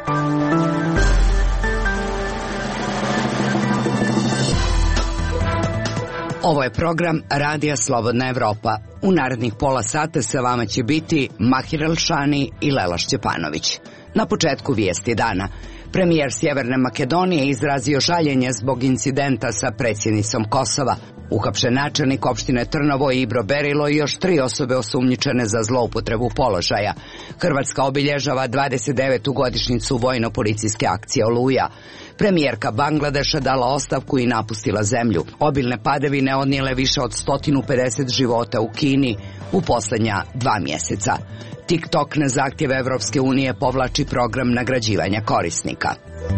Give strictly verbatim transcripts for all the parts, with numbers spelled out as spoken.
Ovo je program Radija Slobodna Evropa. U narednih pola sata sa vama će biti Mahir Elšani i Lela Šćepanović. Na početku vijesti dana. Premijer Sjeverne Makedonije izrazio žaljenje zbog incidenta sa predsjednicom Kosova. Uhapšen načelnik opštine Trnovo Ibro Berilo i još tri osobe osumnjičene za zloupotrebu položaja. Hrvatska obilježava dvadeset devetu godišnjicu vojno-policijske akcije Oluja. Premijerka Bangladeša dala ostavku i napustila zemlju. Obilne padavine odnijele više od sto pedeset života u Kini u posljednja dva mjeseca. TikTok na zahtjev Evropske unije povlači program nagrađivanja korisnika.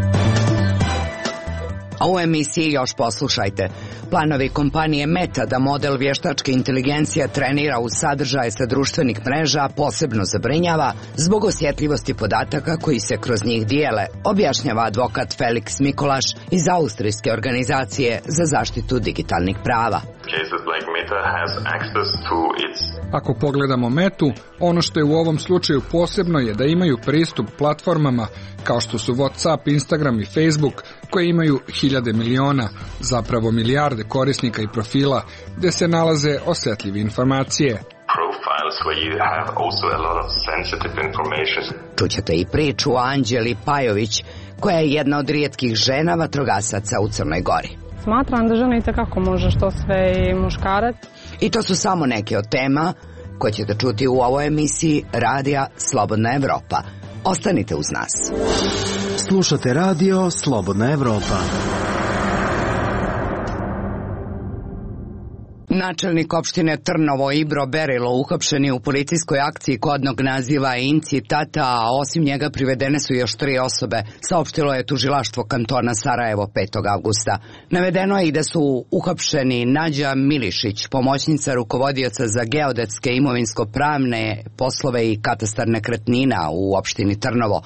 A u emisiji još poslušajte. Planovi kompanije Meta da model vještačke inteligencije trenira uz sadržaje sa društvenih mreža posebno zabrinjava zbog osjetljivosti podataka koji se kroz njih dijele, objašnjava advokat Felix Mikolaš iz austrijske organizacije za zaštitu digitalnih prava. Ako pogledamo Metu, ono što je u ovom slučaju posebno je da imaju pristup platformama kao što su WhatsApp, Instagram i Facebook, koje imaju hiljade miliona, zapravo milijarde korisnika i profila, gdje se nalaze osjetljive informacije. Čućete i priču o Anđeli Pajović, koja je jedna od rijetkih žena vatrogasaca u Crnoj Gori. Smatram da žena itekako može što sve i muškarac. I to su samo neke od tema koje ćete čuti u ovoj emisiji Radija Slobodna Evropa. Ostanite uz nas. Slušate Radio Slobodna Evropa. Načelnik opštine Trnovo Ibro Berilo uhapšen je u policijskoj akciji kodnog naziva Inci Tata, a osim njega privedene su još tri osobe, saopštilo je tužilaštvo kantona Sarajevo petog avgusta. Navedeno je i da su uhapšeni Nađa Milišić, pomoćnica rukovodioca za geodetske imovinsko-pravne poslove i katastar nekretnina u opštini Trnovo,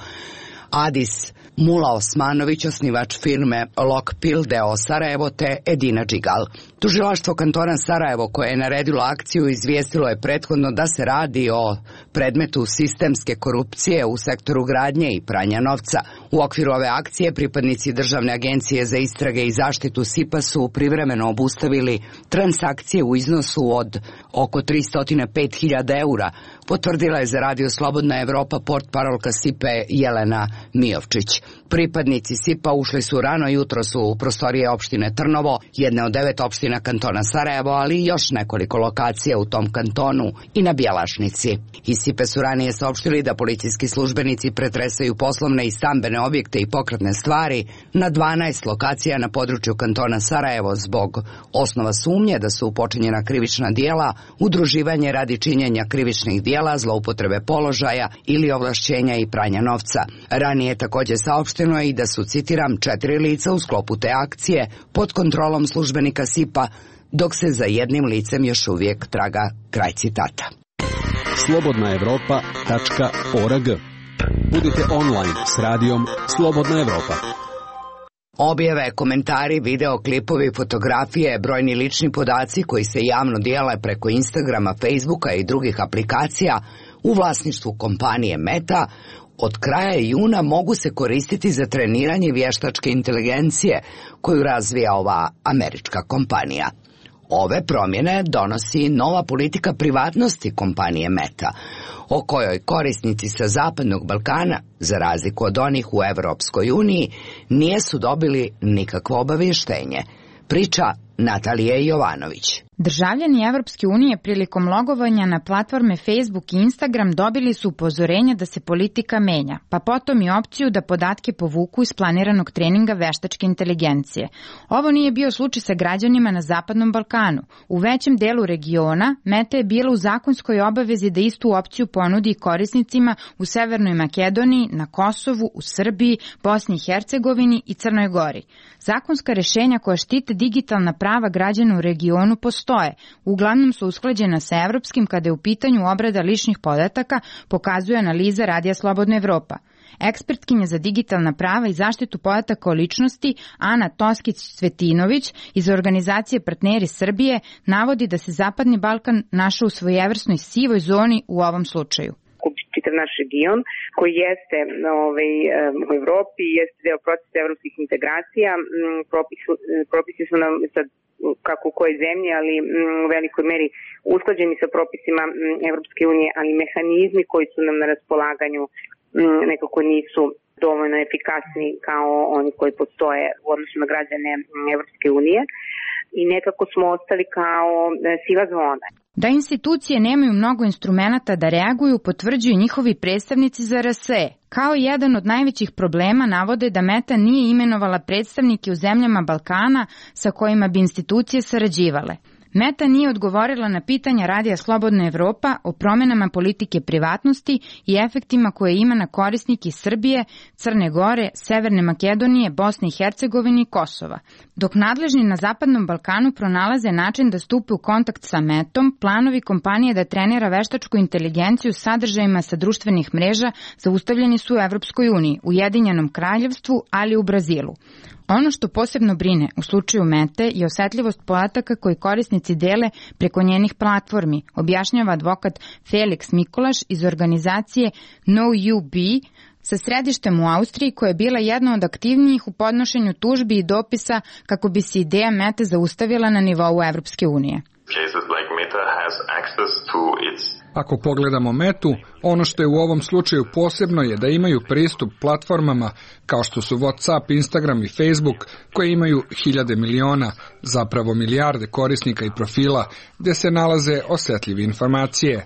Adis Mula Osmanović, osnivač firme Lokpil deo Sarajevo, te Edina Džigal. Tužilaštvo kantona Sarajevo, koje je naredilo akciju, izvijestilo je prethodno da se radi o predmetu sistemske korupcije u sektoru gradnje i pranja novca. U okviru ove akcije pripadnici Državne agencije za istrage i zaštitu S I P A su privremeno obustavili transakcije u iznosu od oko tristo pet hiljada eura, potvrdila je za Radio Slobodna Evropa portparolka S I P A Jelena Mijovčić. Pripadnici S I P A ušli su rano jutros u prostorije opštine Trnovo, jedne od devet opština kantona Sarajevo, ali i još nekoliko lokacija u tom kantonu i na Bjelašnici. Iz S I P A su ranije saopštili da policijski službenici pretresaju poslovne i stambene objekte i pokretne stvari na dvanaest lokacija na području kantona Sarajevo zbog osnova sumnje da su počinjena krivična dijela, udruživanje radi činjenja krivičnih dijela, zloupotrebe položaja ili ovlašćenja i pranja novca. Ranije također saopšteno je i da su, citiram, četiri lica u sklopu te akcije pod kontrolom službenika S I P A, dok se za jednim licem još uvijek traga, kraj citata. slobodna evropa tačka org. Budite online s radijom Slobodna Evropa. Objave, komentari, videoklipovi, fotografije, brojni lični podaci koji se javno dijele preko Instagrama, Facebooka i drugih aplikacija u vlasništvu kompanije Meta od kraja juna mogu se koristiti za treniranje vještačke inteligencije koju razvija ova američka kompanija. Ove promjene donosi nova politika privatnosti kompanije Meta, o kojoj korisnici sa Zapadnog Balkana, za razliku od onih u Evropskoj uniji, nisu dobili nikakvo obavještenje. Priča Natalije Jovanović. Državljani Evropske unije prilikom logovanja na platforme Facebook i Instagram dobili su upozorenje da se politika menja, pa potom i opciju da podatke povuku iz planiranog treninga veštačke inteligencije. Ovo nije bio slučaj sa građanima na Zapadnom Balkanu. U većem delu regiona Meta je bila u zakonskoj obavezi da istu opciju ponudi korisnicima u Severnoj Makedoniji, na Kosovu, u Srbiji, Bosni i Hercegovini i Crnoj Gori. Zakonska rešenja koja štite digitalna prava građana u regionu postoje. Uglavnom su usklađena sa evropskim kada je u pitanju obrada ličnih podataka, pokazuje analiza Radija Slobodna Evropa. Ekspertkinja za digitalna prava i zaštitu podataka o ličnosti Ana Toskić-Cvetinović iz organizacije Partneri Srbije navodi da se Zapadni Balkan našao u svojevrsnoj sivoj zoni u ovom slučaju. Kupiti čitav naš region koji jeste ovaj, u Evropi, jeste deo procesa evropskih integracija. Propisi, propisi su nam sad kako u kojoj zemlji, ali u velikoj meri usklađeni sa propisima Evropske unije, ali mehanizmi koji su nam na raspolaganju nekako nisu dovoljno efikasni kao oni koji postoje u odnosu na građane Evropske unije i nekako smo ostali kao siva zona. Da institucije nemaju mnogo instrumenata da reaguju, potvrđuju njihovi predstavnici za R S E. Kao jedan od najvećih problema navode da Meta nije imenovala predstavnike u zemljama Balkana sa kojima bi institucije sarađivale. Meta nije odgovorila na pitanja Radija Slobodna Evropa o promenama politike privatnosti i efektima koje ima na korisnike iz Srbije, Crne Gore, Severne Makedonije, Bosne i Hercegovine i Kosova. Dok nadležni na Zapadnom Balkanu pronalaze način da stupe u kontakt sa Metom, planovi kompanije da trenira veštačku inteligenciju sadržajima sa društvenih mreža zaustavljeni su u Evropskoj uniji, Ujedinjenom kraljevstvu, ali i u Brazilu. Ono što posebno brine u slučaju Mete je osetljivost podataka koji korisnici dele preko njenih platformi, objašnjava advokat Felix Mikolaš iz organizacije No U B sa središtem u Austriji, koja je bila jedna od aktivnijih u podnošenju tužbi i dopisa kako bi se ideja Mete zaustavila na nivou Evropske unije. Ako pogledamo Metu, ono što je u ovom slučaju posebno je da imaju pristup platformama kao što su WhatsApp, Instagram i Facebook, koje imaju hiljade miliona, zapravo milijarde korisnika i profila, gde se nalaze osetljive informacije.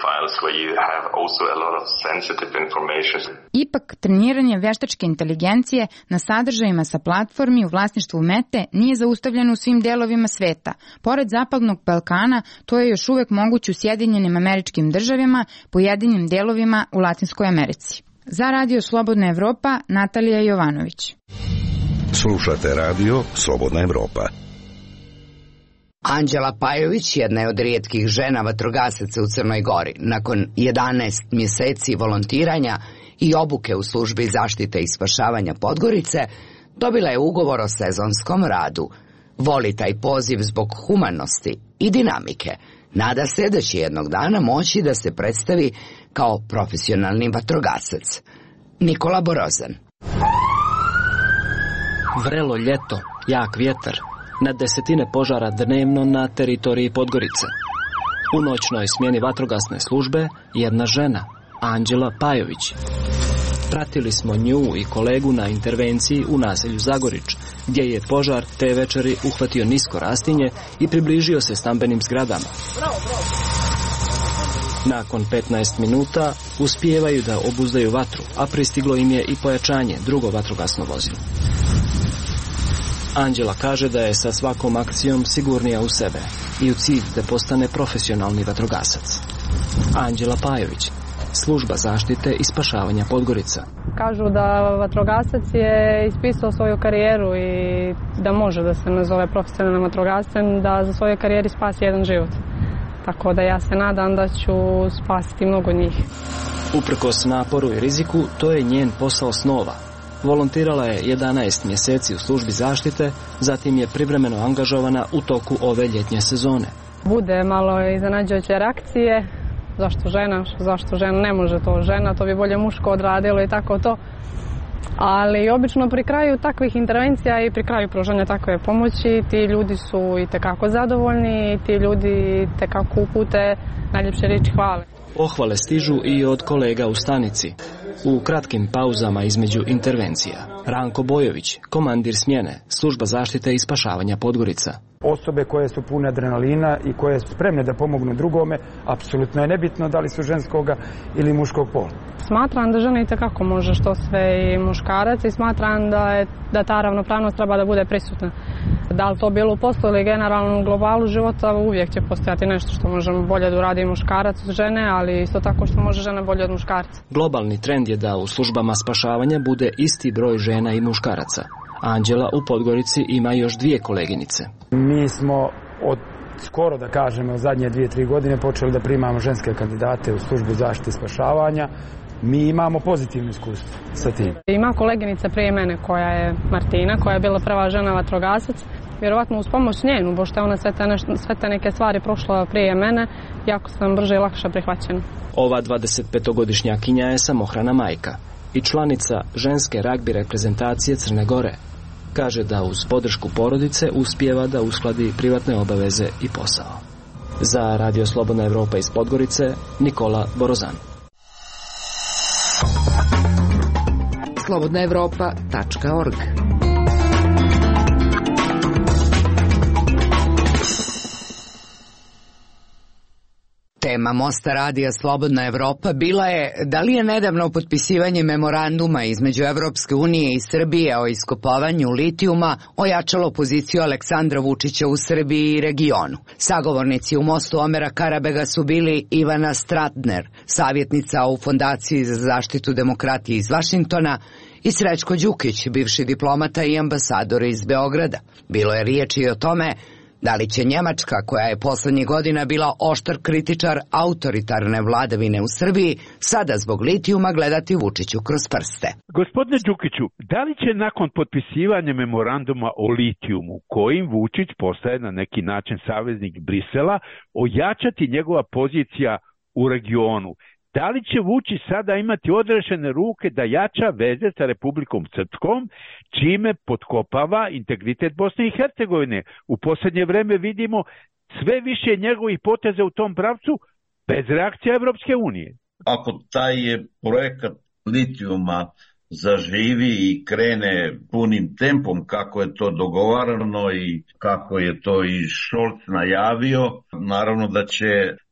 Ipak, treniranje veštačke inteligencije na sadržajima sa platformi u vlasništvu Mete nije zaustavljeno u svim delovima sveta. Pored Zapadnog Balkana, to je još uvek moguće u Sjedinjenim Američkim Državama, pojedinim delovima u Latinskoj Americi. Za Radio Slobodna Evropa, Natalija Jovanović. Slušate Radio Slobodna Evropa. Anđela Pajović jedna je od rijetkih žena vatrogasaca u Crnoj Gori. Nakon jedanaest mjeseci volontiranja i obuke u službi zaštite i spašavanja Podgorice, dobila je ugovor o sezonskom radu. Voli taj poziv zbog humanosti i dinamike. Nada se da će jednog dana moći da se predstavi kao profesionalni vatrogasac. Nikola Borozan. Vrelo ljeto, jak vjetar, na desetine požara dnevno na teritoriji Podgorice. U noćnoj smjeni vatrogasne službe jedna žena, Anđela Pajović. Pratili smo nju i kolegu na intervenciji u naselju Zagorić, gdje je požar te večeri uhvatio nisko rastinje i približio se stambenim zgradama. Nakon petnaest minuta uspijevaju da obuzdaju vatru, a pristiglo im je i pojačanje, drugo vatrogasno vozilo. Anđela kaže da je sa svakom akcijom sigurnija u sebe i u cilj da postane profesionalni vatrogasac. Anđela Pajović, služba zaštite i spašavanja Podgorica. Kažu da vatrogasac je ispisao svoju karijeru i da može da se nazove profesionalnim vatrogascem, da za svoje karijeri spasi jedan život. Tako da ja se nadam da ću spasiti mnogo njih. Uprkos naporu i riziku, to je njen posao snova. Volontirala je jedanaest mjeseci u službi zaštite, zatim je privremeno angažovana u toku ove ljetnje sezone. Bude malo iznenađujuće reakcije. Zašto žena? Zašto žena? Ne može to žena, to bi bolje muško odradilo i tako to. Ali obično pri kraju takvih intervencija i pri kraju pružanja takve pomoći ti ljudi su i tekako zadovoljni i ti ljudi tekako upute najljepše riječi hvale. Pohvale stižu i od kolega u stanici. U kratkim pauzama između intervencija. Ranko Bojović, komandir smjene, služba zaštite i spašavanja Podgorica. Osobe koje su pune adrenalina i koje su spremne da pomognu drugome, apsolutno je nebitno da li su ženskoga ili muškog pola. Smatram da žena itekako može što sve i muškarac i smatram da, je, da ta ravnopravnost treba da bude prisutna. Da li to bilo u poslu ili generalno u globalu života, uvijek će postojati nešto što možemo bolje da uradi muškarac od žene, ali isto tako što može žena bolje od muškarca. Globalni trend je da u službama spašavanja bude isti broj žena i muškaraca. Anđela u Podgorici ima još dvije koleginice. Mi smo od skoro, da kažemo, zadnje dvije, tri godine počeli da primamo ženske kandidate u službu zaštite i spašavanja. Mi imamo pozitivno iskustvo sa tim. Ima koleginica prije mene koja je Martina, koja je bila prva žena vatrogasac vjerovatno uz pomoć njenu, pošto je ona sve te, neš, sve te neke stvari prošla prije mene, jako sam brže i lakše prihvaćena. Ova dvadesetpetogodišnjakinja je samohrana majka i članica ženske ragbi reprezentacije Crne Gore. Kaže da uz podršku porodice uspijeva da uskladi privatne obaveze i posao. Za Radio Slobodna Evropa iz Podgorice, Nikola Borozan. slobodna evropa tačka org. Tema Mosta radija Slobodna Evropa bila je da li je nedavno potpisivanje memoranduma između Evropske unije i Srbije o iskopavanju litijuma ojačalo poziciju Aleksandra Vučića u Srbiji i regionu. Sagovornici u Mostu Omera Karabega su bili Ivana Stratner, savjetnica u Fondaciji za zaštitu demokratije iz Vašingtona, i Srećko Đukić, bivši diplomata i ambasador iz Beograda. Bilo je riječi i o tome da li će Njemačka, koja je poslednjih godina bila oštar kritičar autoritarne vladavine u Srbiji, sada zbog litijuma gledati Vučiću kroz prste. Gospodine Đukiću, da li će nakon potpisivanja memoranduma o litijumu, kojim Vučić postaje na neki način saveznik Brisela, ojačati njegova pozicija u regionu? Da li će Vučić sada imati odrešene ruke da jača veze sa Republikom Srpskom, čime potkopava integritet Bosne i Hercegovine? U posljednje vreme vidimo sve više njegovih poteza u tom pravcu bez reakcija Evropske unije. Ako taj projekat litijuma zaživi i krene punim tempom kako je to dogovarano i kako je to i Šolc najavio, naravno da će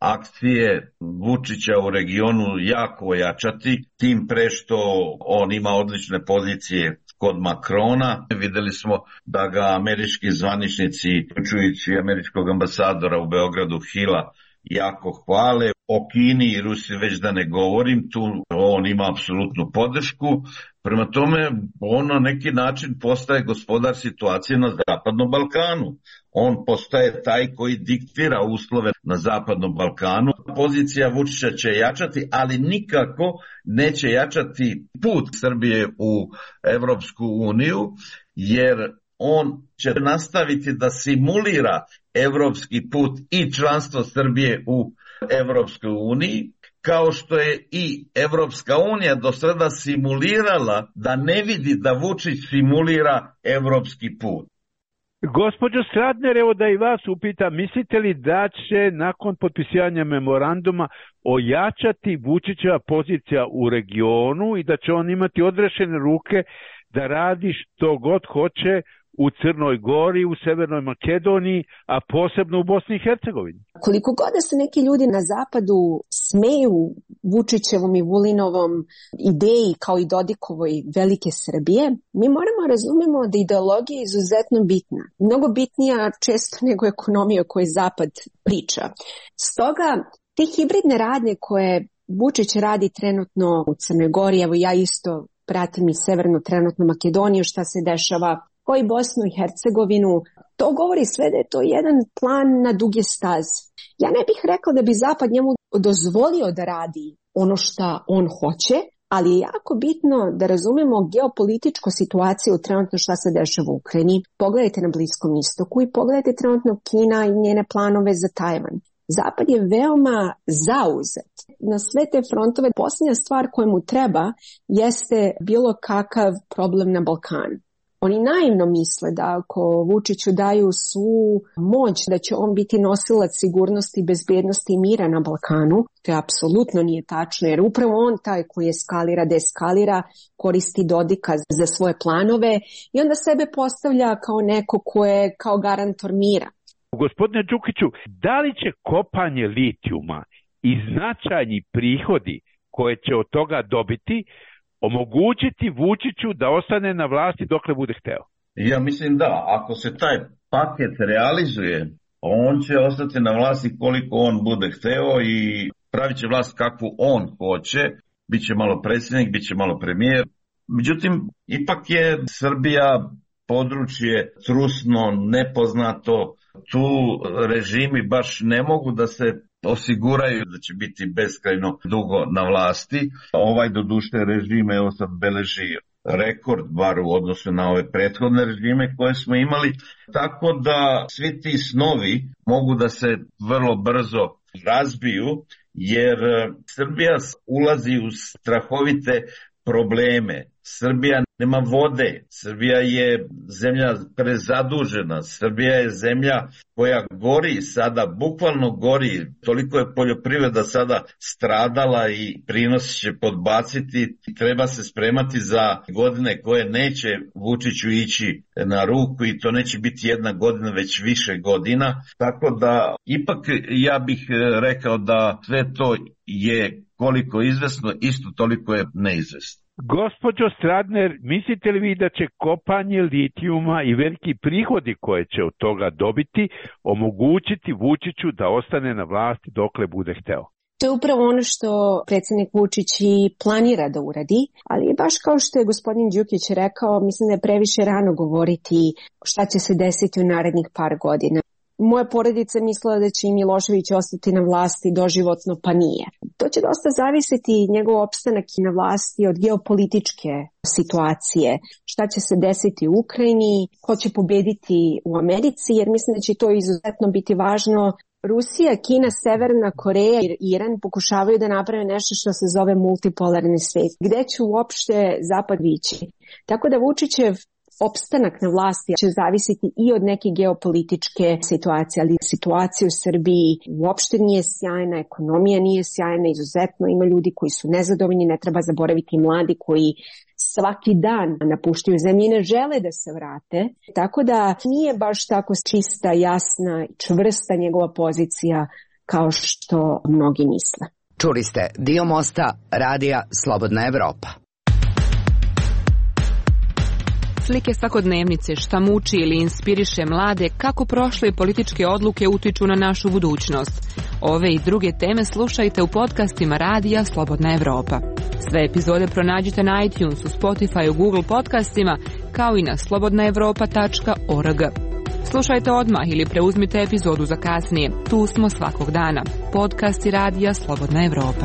akcije Vučića u regionu jako ojačati, tim pre što on ima odlične pozicije kod Makrona. Videli smo da ga američki zvaničnici, uključujući američkog ambasadora u Beogradu Hila, jako hvale. O Kini i Rusiji već da ne govorim, tu on ima apsolutnu podršku. Prema tome, on na neki način postaje gospodar situacije na Zapadnom Balkanu. On postaje taj koji diktira uslove na Zapadnom Balkanu. Pozicija Vučića će jačati, ali nikako neće jačati put Srbije u Evropsku uniju, jer on će nastaviti da simulira evropski put i članstvo Srbije u Evropskoj uniji, kao što je i Evropska unija do sada simulirala da ne vidi da Vučić simulira evropski put. Gospođo Stratner, evo da i vas upitam, mislite li da će nakon potpisivanja memoranduma ojačati Vučićeva pozicija u regionu i da će on imati odrešene ruke da radi što god hoće u Crnoj Gori, u Severnoj Makedoniji, a posebno u Bosni i Hercegovini? Koliko god da se neki ljudi na zapadu smeju Vučićevom i Vulinovom ideji kao i Dodikovoj velike Srbije, mi moramo razumemo da ideologija je izuzetno bitna. Mnogo bitnija često nego ekonomija o kojoj zapad priča. Stoga, te hibridne radnje koje Vučić radi trenutno u Crnoj Gori, evo ja isto pratim i Severnu trenutno Makedoniju, šta se dešava, kao i Bosnu i Hercegovinu, to govori sve da je to jedan plan na duge staze. Ja ne bih rekla da bi Zapad njemu dozvolio da radi ono što on hoće, ali je jako bitno da razumemo geopolitičku situaciju trenutno šta se dešava u Ukrajini. Pogledajte na Bliskom istoku i pogledajte trenutno Kina i njene planove za Tajvan. Zapad je veoma zauzet na sve te frontove. Posljednja stvar koja mu treba jeste bilo kakav problem na Balkanu. Oni naivno misle da ako Vučiću daju svu moć da će on biti nosilac sigurnosti, bezbednosti i mira na Balkanu, to je apsolutno nije tačno, jer upravo on taj koji eskalira, deeskalira, koristi Dodika za svoje planove i onda sebe postavlja kao neko ko je kao garantor mira. Gospodine Đukiću, da li će kopanje litijuma i značajni prihodi koje će od toga dobiti omogućiti Vučiću da ostane na vlasti dokle bude hteo? Ja mislim da, ako se taj paket realizuje, on će ostati na vlasti koliko on bude hteo i pravit će vlast kakvu on hoće, biće malo predsjednik, biće malo premijer. Međutim, ipak je Srbija područje trusno, nepoznato, tu režimi baš ne mogu da se osiguraju da će biti beskrajno dugo na vlasti. Ovaj doduše režim, evo sad beleži rekord, bar u odnosu na ove prethodne režime koje smo imali, tako da svi ti snovi mogu da se vrlo brzo razbiju, jer Srbija ulazi u strahovite probleme. Srbija nema vode, Srbija je zemlja prezadužena, Srbija je zemlja koja gori sada, bukvalno gori, toliko je poljoprivreda sada stradala i prinos će podbaciti, treba se spremati za godine koje neće Vučiću ići na ruku i to neće biti jedna godina, već više godina, tako da ipak ja bih rekao da sve to je koliko izvesno, isto toliko je neizvesno. Gospođo Stradner, mislite li vi da će kopanje litijuma i veliki prihodi koje će od toga dobiti omogućiti Vučiću da ostane na vlasti dokle bude hteo? To je upravo ono što predsjednik Vučić i planira da uradi, ali baš kao što je gospodin Đukić rekao, mislim da je previše rano govoriti šta će se desiti u narednih par godina. Moja porodica mislila da će i Milošević ostati na vlasti doživotno, pa nije. To će dosta zavisiti njegov opstanak na vlasti od geopolitičke situacije. Šta će se desiti u Ukrajini, ko će pobediti u Americi, jer mislim da će to izuzetno biti važno. Rusija, Kina, Severna Koreja i Iran pokušavaju da naprave nešto što se zove multipolarni svet. Gde će uopšte Zapad vići? Tako da Vučićev opstanak na vlasti će zavisiti i od neke geopolitičke situacije, ali situacija u Srbiji uopšte nije sjajna, ekonomija nije sjajna, izuzetno ima ljudi koji su nezadovoljni, ne treba zaboraviti mladi koji svaki dan napuštaju zemlju i ne žele da se vrate, tako da nije baš tako čista, jasna i čvrsta njegova pozicija kao što mnogi misle. Čuli ste dio mosta radija Slobodna Evropa. Slike svakodnevnice, šta muči ili inspiriše mlade, kako prošle političke odluke utiču na našu budućnost. Ove i druge teme slušajte u podcastima radija Slobodna Evropa. Sve epizode pronađite na iTunesu, Spotifyu, Google podcastima, kao i na slobodna evropa tačka org. Slušajte odmah ili preuzmite epizodu za kasnije. Tu smo svakog dana. Podcasti radija Slobodna Evropa.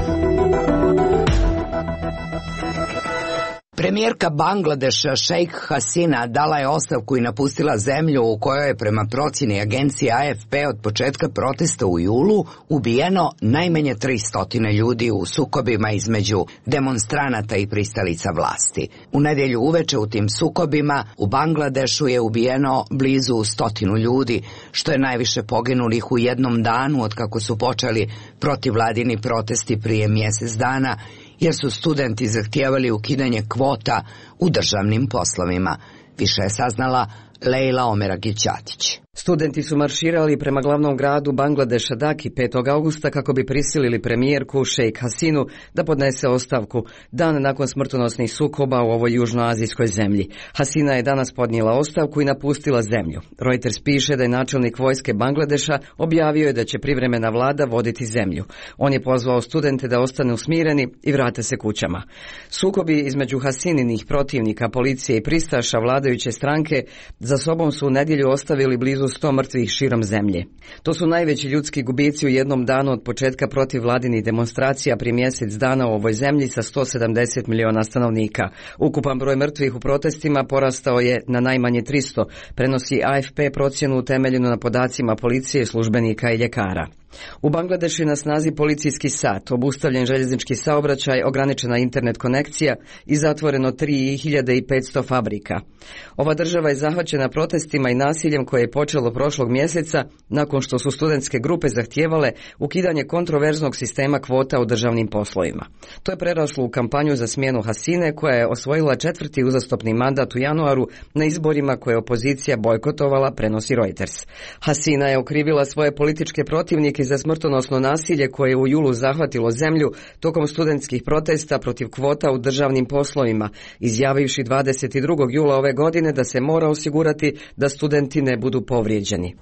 Premijerka Bangladeša Šejk Hasina dala je ostavku i napustila zemlju u kojoj je prema procjeni agencije A F P od početka protesta u julu ubijeno najmanje tristo ljudi u sukobima između demonstranata i pristalica vlasti. U nedjelju uveče u tim sukobima u Bangladešu je ubijeno blizu stotinu ljudi, što je najviše poginulih u jednom danu od kako su počeli protivladini protesti prije mjesec dana, jer su studenti zahtijevali ukidanje kvota u državnim poslovima. Više je saznala Lejla Omeragić-Ćatić. Studenti su marširali prema glavnom gradu Bangladeša Daki petog augusta kako bi prisilili premijerku Šejk Hasinu da podnese ostavku dan nakon smrtonosnih sukoba u ovoj južnoazijskoj zemlji. Hasina je danas podnijela ostavku i napustila zemlju. Reuters piše da je načelnik vojske Bangladeša objavio je da će privremena vlada voditi zemlju. On je pozvao studente da ostanu smireni i vrate se kućama. Sukobi između Hasininih protivnika, policije i pristaša vladajuće stranke za sobom su u nedjelju ostavili blizu sto mrtvih širom zemlje. To su najveći ljudski gubici u jednom danu od početka protivladinih demonstracija prije mjesec dana u ovoj zemlji sa sto sedamdeset miliona stanovnika. Ukupan broj mrtvih u protestima porastao je na najmanje tristo, prenosi A F P procjenu utemeljenu na podacima policije, službenika i ljekara. U Bangladešu je na snazi policijski sat, obustavljen željeznički saobraćaj, ograničena internet konekcija i zatvoreno tri hiljade petsto fabrika. Ova država je zahvaćena protestima i nasiljem koje je počelo prošlog mjeseca nakon što su studentske grupe zahtijevale ukidanje kontroverznog sistema kvota u državnim poslovima. To je preraslo u kampanju za smjenu Hasine, koja je osvojila četvrti uzastopni mandat u januaru na izborima koje je opozicija bojkotovala, prenosi Reuters. Hasina je okrivila svoje političke protivnike za smrtonosno nasilje koje je u julu zahvatilo zemlju tokom studentskih protesta protiv kvota u državnim poslovima, izjavivši dvadeset drugog jula ove godine da se mora osigurati da studenti ne budu povrijeđeni.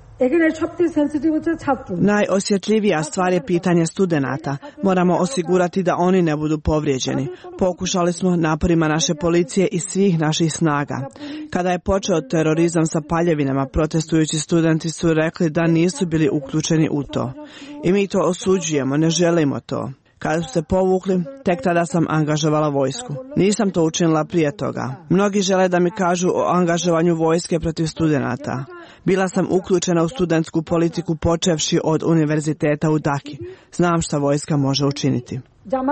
Najosjetljivija stvar je pitanje studenata. Moramo osigurati da oni ne budu povrijeđeni. Pokušali smo naporima naše policije i svih naših snaga. Kada je počeo terorizam sa paljevinama, protestujući studenti su rekli da nisu bili uključeni u to. I mi to osuđujemo, ne želimo to. Kada su se povukli, tek tada sam angažovala vojsku. Nisam to učinila prije toga. Mnogi žele da mi kažu o angažovanju vojske protiv studenata. Bila sam uključena u studentsku politiku počevši od univerziteta u Daki. Znam šta vojska može učiniti.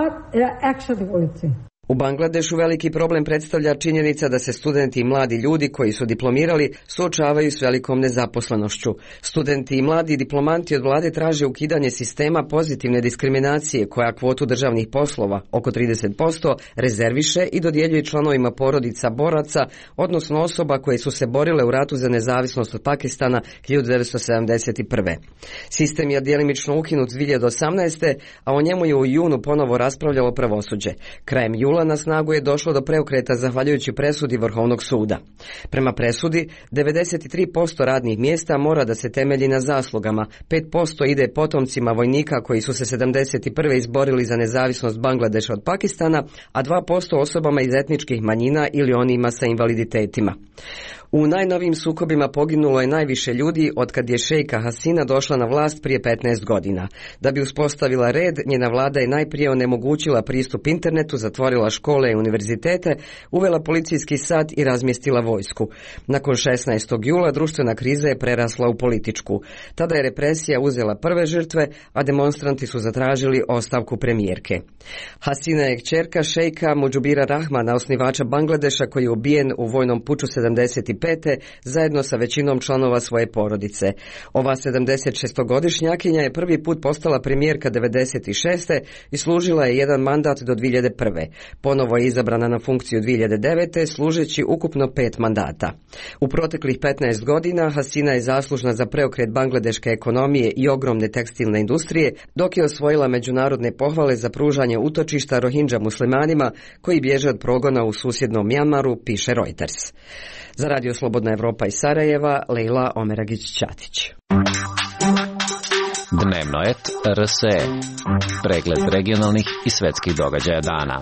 U Bangladešu veliki problem predstavlja činjenica da se studenti i mladi ljudi koji su diplomirali suočavaju s velikom nezaposlenošću. Studenti i mladi diplomanti od vlade traže ukidanje sistema pozitivne diskriminacije koja kvotu državnih poslova, oko trideset posto, rezerviše i dodjeljuje članovima porodica boraca, odnosno osoba koje su se borile u ratu za nezavisnost od Pakistana hiljadu devetsto sedamdeset prve. Sistem je djelimično ukinut dvije hiljade osamnaeste. a o njemu je u junu ponovo raspravljalo pravosuđe. Krajem jula na snagu je došlo do preokreta zahvaljujući presudi Vrhovnog suda. Prema presudi, devedeset tri posto radnih mjesta mora da se temelji na zaslugama, pet posto ide potomcima vojnika koji su se sedamdeset prve izborili za nezavisnost Bangladeša od Pakistana, a dva posto osobama iz etničkih manjina ili onima sa invaliditetima. U najnovijim sukobima poginulo je najviše ljudi otkad je šejka Hasina došla na vlast prije petnaest godina. Da bi uspostavila red, njena vlada je najprije onemogućila pristup internetu, zatvorila škole i univerzitete, uvela policijski sat i razmjestila vojsku. Nakon šesnaestog jula društvena kriza je prerasla u političku. Tada je represija uzela prve žrtve, a demonstranti su zatražili ostavku premijerke. Hasina je kćerka šejka Mudžubira Rahmana, osnivača Bangladeša, koji je ubijen u vojnom puču sedamdeset pete zajedno sa većinom članova svoje porodice. Ova sedamdesetšestogodišnjakinja je prvi put postala premijerka devedeset šeste i služila je jedan mandat do dvije hiljade prve. Ponovo je izabrana na funkciju dvije hiljade devete služeći ukupno pet mandata. U proteklih petnaest godina Hasina je zaslužna za preokret bangladeške ekonomije i ogromne tekstilne industrije, dok je osvojila međunarodne pohvale za pružanje utočišta Rohingya muslimanima koji bježe od progona u susjednom Mjanmaru, piše Reuters. Za Radio Slobodna Evropa iz Sarajeva, Lejla Omeragić-Ćatić. Dnevno et R S E. Pregled regionalnih i svetskih događaja dana.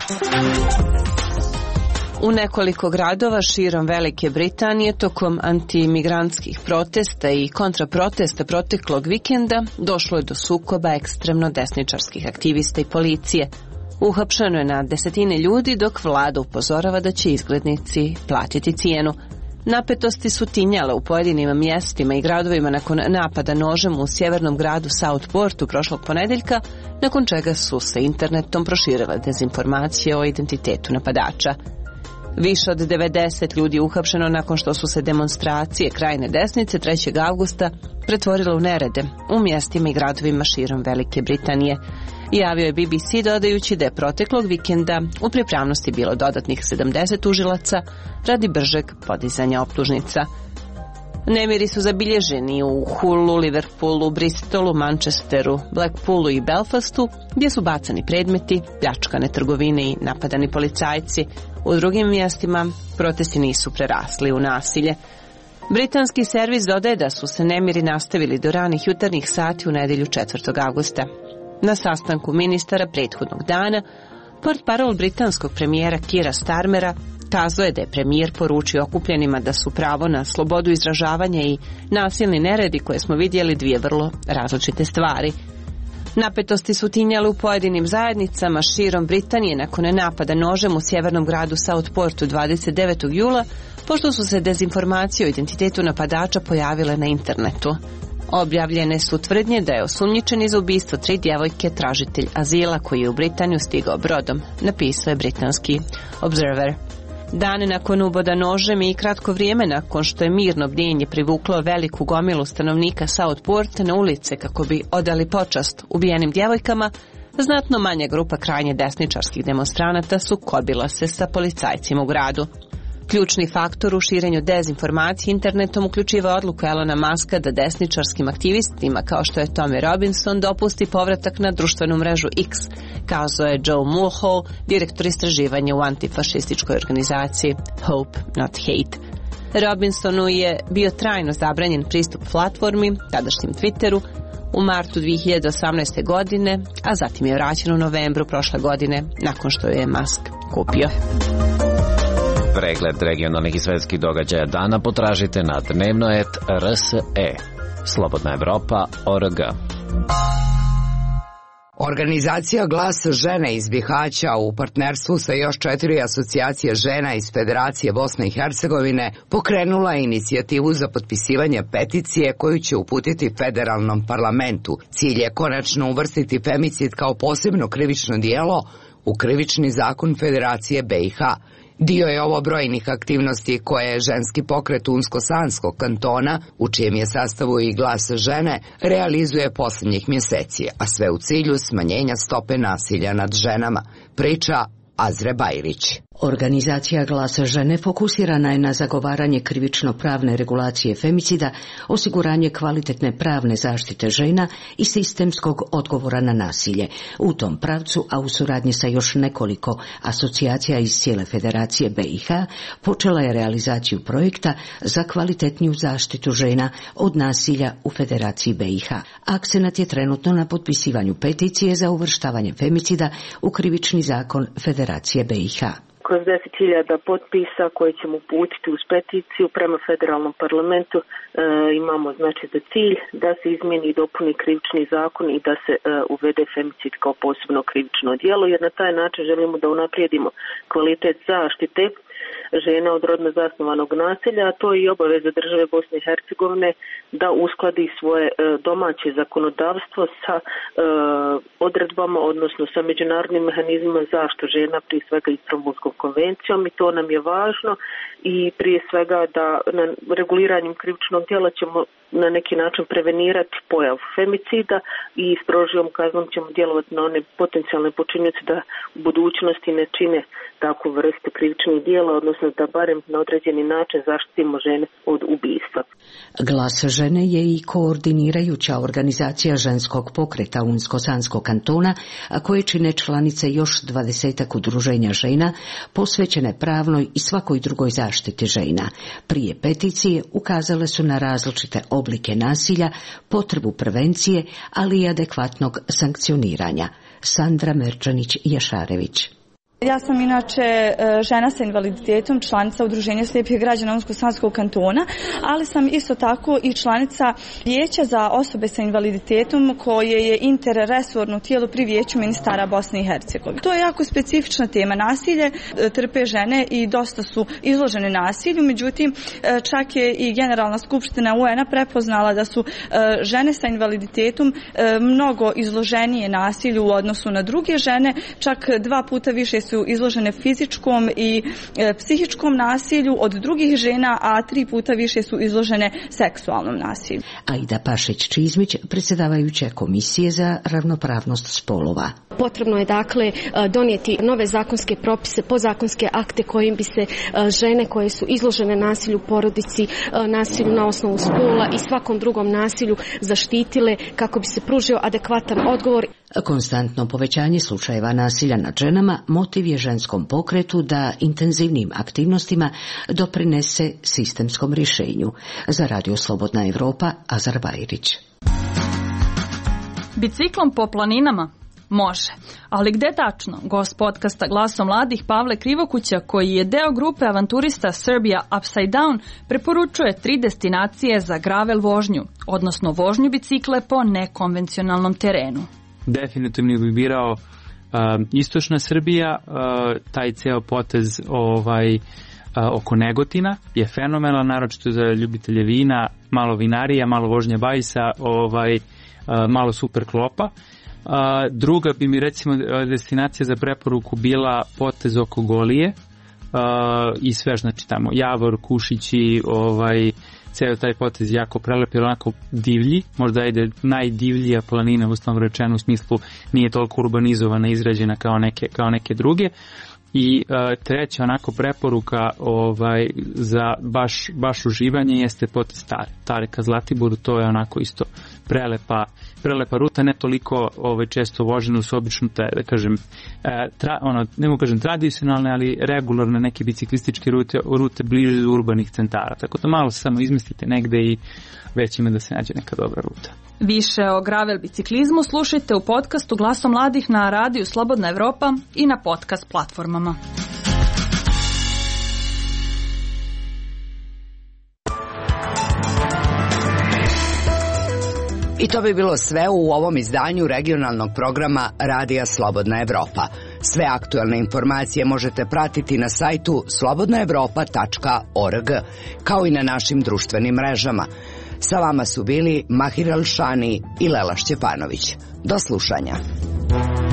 U nekoliko gradova širom Velike Britanije tokom antimigrantskih protesta i kontraprotesta proteklog vikenda došlo je do sukoba ekstremno desničarskih aktivista i policije. Uhapšeno je na desetine ljudi, dok vlada upozorava da će izglednici platiti cijenu. Napetosti su tinjale u pojedinim mjestima i gradovima nakon napada nožem u sjevernom gradu Southportu prošlog ponedeljka, nakon čega su se internetom proširile dezinformacije o identitetu napadača. Više od devedeset ljudi uhapšeno nakon što su se demonstracije krajne desnice trećeg avgusta pretvorile u nerede u mjestima i gradovima širom Velike Britanije. Javio je B B C dodajući da je proteklog vikenda u pripravnosti bilo dodatnih sedamdeset tužilaca radi bržeg podizanja optužnica. Nemiri su zabilježeni u Hullu, Liverpoolu, Bristolu, Manchesteru, Blackpoolu i Belfastu, gdje su bacani predmeti, pljačkane trgovine i napadani policajci. U drugim mjestima protesti nisu prerasli u nasilje. Britanski servis dodaje da su se nemiri nastavili do ranih jutarnjih sati u nedjelju četvrtog avgusta. Na sastanku ministara prethodnog dana, portparol britanskog premijera Keira Starmera kazao je da je premijer poručio okupljenima da su pravo na slobodu izražavanja i nasilni neredi koje smo vidjeli dvije vrlo različite stvari. Napetosti su tinjale u pojedinim zajednicama širom Britanije nakon napada nožem u sjevernom gradu Southportu dvadeset devetog jula, pošto su se dezinformacije o identitetu napadača pojavile na internetu. Objavljene su tvrdnje da je osumnjičeni za ubistvo tri djevojke tražitelj azila koji je u Britaniju stigao brodom, napisao je britanski Observer. Dane nakon uboda nožem i kratko vrijeme nakon što je mirno bdjenje privuklo veliku gomilu stanovnika Southporta na ulice kako bi odali počast ubijenim djevojkama, znatno manja grupa krajnje desničarskih demonstranata sukobila se sa policajcima u gradu. Ključni faktor u širenju dezinformacije internetom uključiva odluku Elona Muska da desničarskim aktivistima kao što je Tommy Robinson dopusti povratak na društvenu mrežu X, kazao je Joe Mulhall, direktor istraživanja u antifašističkoj organizaciji Hope Not Hate. Robinsonu je bio trajno zabranjen pristup platformi, tadašnjem Twitteru, u martu dvije hiljade osamnaeste. godine, a zatim je vraćen u novembru prošle godine nakon što je Musk kupio. Pregled regionalnih i svetskih događaja dana potražite na dnevno et R S E. Slobodna Evropa, O R G. Organizacija Glas žene iz Bihaća u partnerstvu sa još četiri asocijacije žena iz Federacije Bosne i Hercegovine pokrenula je inicijativu za potpisivanje peticije koju će uputiti federalnom parlamentu. Cilj je konačno uvrstiti femicid kao posebno krivično dijelo u krivični zakon Federacije B i H. Dio je ovo brojnih aktivnosti koje je ženski pokret Unsko-Sanskog kantona, u čijem je sastavu i Glas žene, realizuje posljednjih mjeseci, a sve u cilju smanjenja stope nasilja nad ženama, priča Azre Bajrić. Organizacija Glas žene fokusirana je na zagovaranje krivično-pravne regulacije femicida, osiguranje kvalitetne pravne zaštite žena i sistemskog odgovora na nasilje. U tom pravcu, a u suradnji sa još nekoliko asocijacija iz cijele Federacije B i H, počela je realizaciju projekta za kvalitetniju zaštitu žena od nasilja u Federaciji B i H. Akcenat je trenutno na potpisivanju peticije za uvrštavanje femicida u krivični zakon Federacije B i H. Kroz deset hiljada potpisa koje ćemo uputiti uz peticiju prema federalnom parlamentu e, imamo znači za cilj da se izmijeni i dopuni krivični zakon i da se e, uvede femicid kao posebno krivično djelo, jer na taj način želimo da unaprijedimo kvalitet zaštite žena od rodno zasnovanog nasilja, a to je i obaveza države Bosne i Hercegovine da uskladi svoje e, domaće zakonodavstvo sa e, odredbama, odnosno sa međunarodnim mehanizmima zaštite žena, prije svega Istanbulskom konvencijom, i to nam je važno i prije svega da na reguliranjem krivičnog djela ćemo na neki način prevenirati pojavu femicida i strožijom kaznom ćemo djelovati na one potencijalne počinioce da u budućnosti ne čine takvu vrstu krivičnih djela, odnosno da barem na određeni način zaštitimo žene od ubijstva. Glas žene je i koordinirajuća organizacija ženskog pokreta Unsko-Sanskog kantona, a koje čine članice još dvadesetak udruženja žena posvećene pravnoj i svakoj drugoj zaštiti žena. Prije peticije ukazale su na različite oblike nasilja, potrebu prevencije, ali i adekvatnog sankcioniranja. Sandra Merčanić-Jašarević. Ja sam inače žena sa invaliditetom, članica Udruženja slijepih građana Unsko-Sanskog kantona, ali sam isto tako i članica Vijeća za osobe sa invaliditetom koje je interresorno tijelo pri Vijeću ministara Bosne i Hercegovine. To je jako specifična tema. Nasilje trpe žene i dosta su izložene nasilju, međutim čak je i Generalna skupština U N-a prepoznala da su žene sa invaliditetom mnogo izloženije nasilju u odnosu na druge žene, čak dva puta više su izložene fizičkom i e, psihičkom nasilju od drugih žena, a tri puta više su izložene seksualnom nasilju. Aida Pašić-Čizmić, predsjedavajuća Komisije za ravnopravnost spolova. Potrebno je dakle donijeti nove zakonske propise, podzakonske akte kojim bi se žene koje su izložene nasilju u porodici, nasilju na osnovu spola i svakom drugom nasilju zaštitile kako bi se pružio adekvatan odgovor. Konstantno povećanje slučajeva nasilja nad ženama motiv je ženskom pokretu da intenzivnim aktivnostima doprinese sistemskom rješenju. Za Radio Slobodna Evropa, Azar Bajrić. Biciklom po planinama? Može. Ali gde tačno? Gost podcasta Glasom mladih Pavle Krivokuća, koji je deo grupe avanturista Serbia Upside Down, preporučuje tri destinacije za gravel vožnju, odnosno vožnju bicikle po nekonvencionalnom terenu. Definitivno bi birao uh, istočna Srbija, uh, taj ceo potez ovaj, uh, oko Negotina je fenomenalan, naročito za ljubitelje vina, malo vinarija, malo vožnje bajsa, ovaj, uh, malo super klopa. Uh, druga bi mi recimo destinacija za preporuku bila potez oko Golije uh, i sve, znači tamo Javor, Kušići, ovaj, ceo taj potez jako prelep, jer onako divlji, možda ide najdivljija planina, uslovno rečeno, u smislu nije toliko urbanizovana, izrađena kao neke, kao neke druge. I uh, treća onako preporuka ovaj, za baš, baš uživanje jeste potez Tare, Tare ka Zlatiboru, to je onako isto prelepa, prelepa ruta, ne toliko ovaj, često vožena, su obično te, da kažem, tra, ono, ne mogu kažem tradicionalne, ali regularne neke biciklističke rute, rute bliže urbanih centara, tako da malo se samo izmislite negde i već ima da se nađe neka dobra ruta. Više o gravel biciklizmu slušajte u podcastu Glasom mladih na radiju Slobodna Evropa i na podcast platformama. I to bi bilo sve u ovom izdanju regionalnog programa Radija Slobodna Evropa. Sve aktuelne informacije možete pratiti na sajtu slobodna evropa tačka org, kao i na našim društvenim mrežama. Sa vama su bili Mahir Alšani i Lela Šćepanović. Do slušanja.